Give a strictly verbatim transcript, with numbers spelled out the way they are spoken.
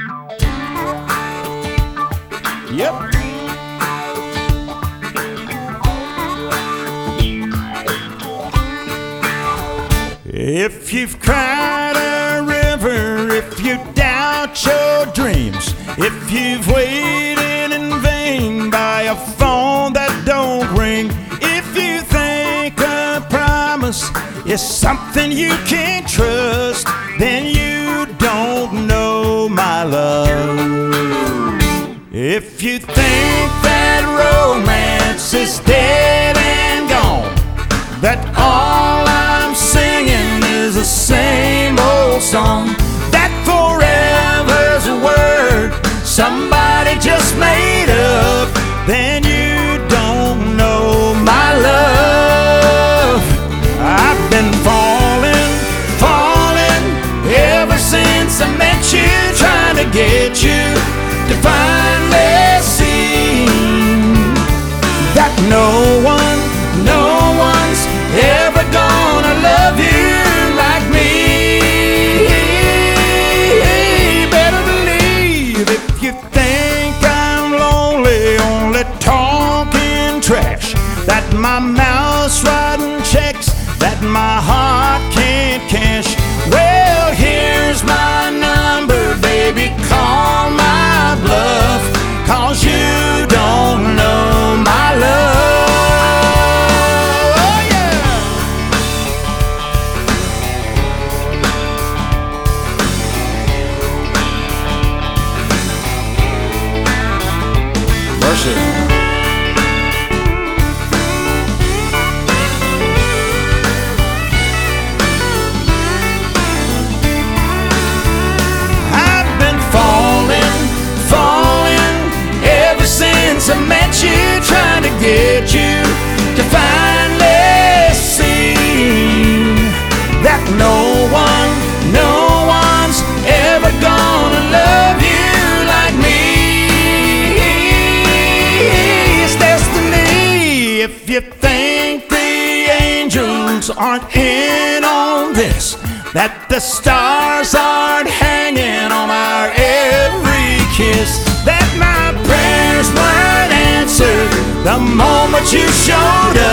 Yep. If you've cried a river, if you doubt your dreams, if you've waited in vain by a phone that don't ring, if you think a promise is something you can't trust, then you don't know my love. If you think that romance is dead and gone, that all I'm singing is the same old song, that forever's a word somebody just made up, then you don't know my love. I've been falling, falling ever since I met you, trying to get you to finally see that no one, no one's ever gonna love you like me. Better believe if you think I'm lonely, only talking trash, that my mouth's writing checks that my heart can't cash, well, here's my number, baby, call my bluff, 'cause you don't know my love. Oh, yeah. Mercy. I met you, trying to get you to finally see that no one, no one's ever gonna love you like me. It's destiny. If you think the angels aren't in on this, that the stars aren't hanging on our every kiss, that my prayers weren't answered the moment you showed